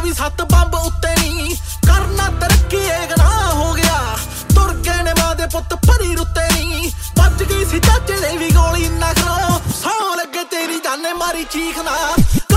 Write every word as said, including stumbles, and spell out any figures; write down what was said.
भी सत्त बंब उत्ते नी करना तरक्की एक ना हो गया तुर गए ने मां दे पुत्त भरी रुत्ते नी बच गई सी चाचे दे भी गोली ना करो सौ लगे तेरी जाने मारी चीख ना